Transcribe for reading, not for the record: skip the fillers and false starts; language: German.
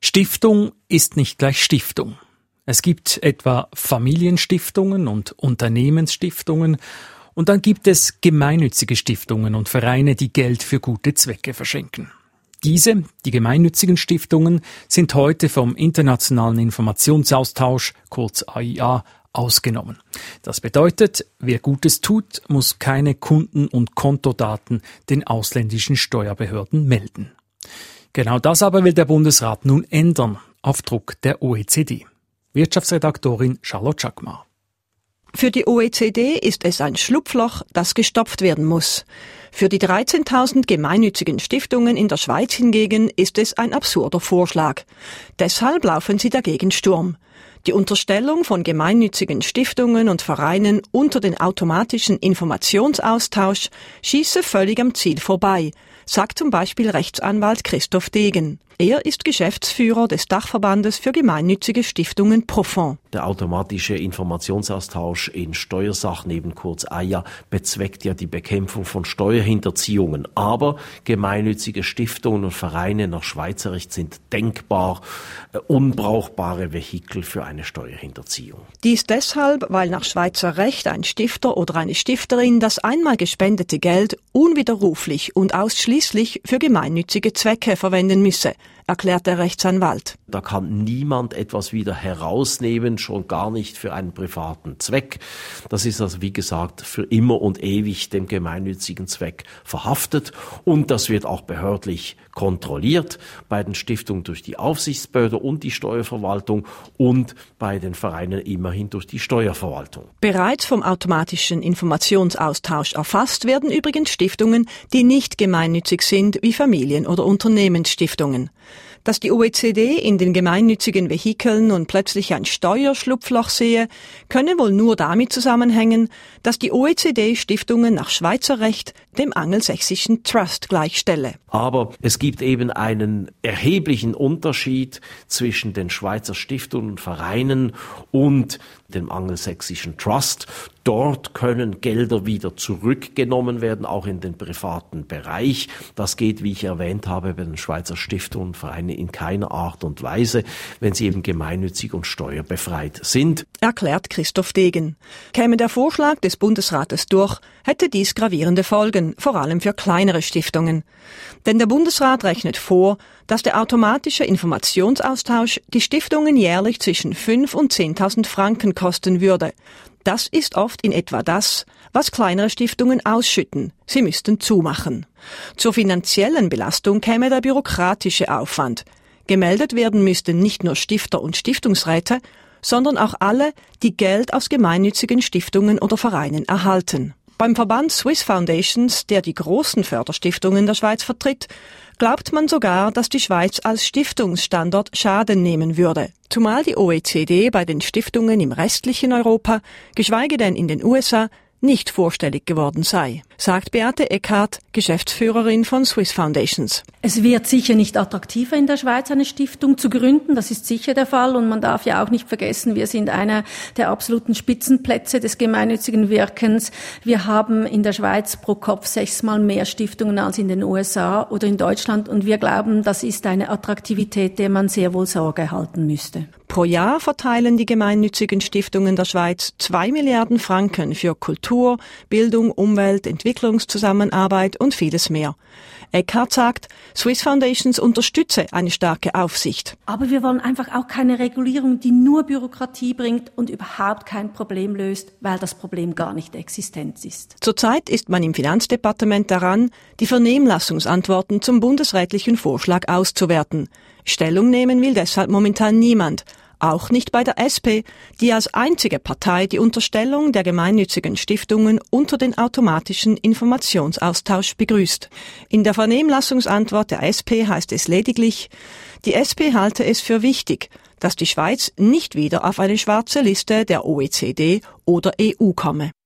Stiftung ist nicht gleich Stiftung. Es gibt etwa Familienstiftungen und Unternehmensstiftungen und dann gibt es gemeinnützige Stiftungen und Vereine, die Geld für gute Zwecke verschenken. Diese, die gemeinnützigen Stiftungen, sind heute vom internationalen Informationsaustausch, kurz AIA, ausgenommen. Das bedeutet, wer Gutes tut, muss keine Kunden- und Kontodaten den ausländischen Steuerbehörden melden. Genau das aber will der Bundesrat nun ändern, auf Druck der OECD. Wirtschaftsredaktorin Charlotte Schackmar. Für die OECD ist es ein Schlupfloch, das gestopft werden muss. Für die 13.000 gemeinnützigen Stiftungen in der Schweiz hingegen ist es ein absurder Vorschlag. Deshalb laufen sie dagegen Sturm. Die Unterstellung von gemeinnützigen Stiftungen und Vereinen unter den automatischen Informationsaustausch schieße völlig am Ziel vorbei, sagt zum Beispiel Rechtsanwalt Christoph Degen. Er ist Geschäftsführer des Dachverbandes für gemeinnützige Stiftungen Profond. Der automatische Informationsaustausch in Steuersachen, eben kurz AIA, bezweckt ja die Bekämpfung von Steuerhinterziehungen. Aber gemeinnützige Stiftungen und Vereine nach Schweizer Recht sind denkbar unbrauchbare Vehikel für eine Steuerhinterziehung. Dies deshalb, weil nach Schweizer Recht ein Stifter oder eine Stifterin das einmal gespendete Geld unwiderruflich und ausschließlich für gemeinnützige Zwecke verwenden müsse, erklärt der Rechtsanwalt. Da kann niemand etwas wieder herausnehmen, schon gar nicht für einen privaten Zweck. Das ist also, wie gesagt, für immer und ewig dem gemeinnützigen Zweck verhaftet und das wird auch behördlich kontrolliert, bei den Stiftungen durch die Aufsichtsbehörde und die Steuerverwaltung und bei den Vereinen immerhin durch die Steuerverwaltung. Bereits vom automatischen Informationsaustausch erfasst werden übrigens Stiftungen, die nicht gemeinnützig sind, wie Familien- oder Unternehmensstiftungen. Dass die OECD in den gemeinnützigen Vehikeln nun plötzlich ein Steuerschlupfloch sehe, könne wohl nur damit zusammenhängen, dass die OECD Stiftungen nach Schweizer Recht dem angelsächsischen Trust gleichstelle. Aber es gibt eben einen erheblichen Unterschied zwischen den Schweizer Stiftungen und Vereinen und dem angelsächsischen Trust. Dort können Gelder wieder zurückgenommen werden, auch in den privaten Bereich. Das geht, wie ich erwähnt habe, bei den Schweizer Stiftungen und Vereinen in keiner Art und Weise, wenn sie eben gemeinnützig und steuerbefreit sind. Erklärt Christoph Degen. Käme der Vorschlag des Bundesrates durch, hätte dies gravierende Folgen, vor allem für kleinere Stiftungen. Denn der Bundesrat rechnet vor, dass der automatische Informationsaustausch die Stiftungen jährlich zwischen 5.000 und 10.000 Franken kosten würde. Das ist oft in etwa das, was kleinere Stiftungen ausschütten. Sie müssten zumachen. Zur finanziellen Belastung käme der bürokratische Aufwand. Gemeldet werden müssten nicht nur Stifter und Stiftungsräte, sondern auch alle, die Geld aus gemeinnützigen Stiftungen oder Vereinen erhalten. Beim Verband Swiss Foundations, der die großen Förderstiftungen der Schweiz vertritt, glaubt man sogar, dass die Schweiz als Stiftungsstandort Schaden nehmen würde, zumal die OECD bei den Stiftungen im restlichen Europa, geschweige denn in den USA, nicht vorstellig geworden sei, sagt Beate Eckhardt, Geschäftsführerin von Swiss Foundations. Es wird sicher nicht attraktiver, in der Schweiz eine Stiftung zu gründen, das ist sicher der Fall und man darf ja auch nicht vergessen, wir sind einer der absoluten Spitzenplätze des gemeinnützigen Wirkens. Wir haben in der Schweiz pro Kopf 6-mal mehr Stiftungen als in den USA oder in Deutschland und wir glauben, das ist eine Attraktivität, der man sehr wohl Sorge halten müsste. Pro Jahr verteilen die gemeinnützigen Stiftungen der Schweiz 2 Milliarden Franken für Kultur, Bildung, Umwelt, Entwicklungszusammenarbeit und vieles mehr. Eckhardt sagt, Swiss Foundations unterstütze eine starke Aufsicht. Aber wir wollen einfach auch keine Regulierung, die nur Bürokratie bringt und überhaupt kein Problem löst, weil das Problem gar nicht existent ist. Zurzeit ist man im Finanzdepartement daran, die Vernehmlassungsantworten zum bundesrätlichen Vorschlag auszuwerten. Stellung nehmen will deshalb momentan niemand. Auch nicht bei der SP, die als einzige Partei die Unterstellung der gemeinnützigen Stiftungen unter den automatischen Informationsaustausch begrüßt. In der Vernehmlassungsantwort der SP heißt es lediglich, die SP halte es für wichtig, dass die Schweiz nicht wieder auf eine schwarze Liste der OECD oder EU komme.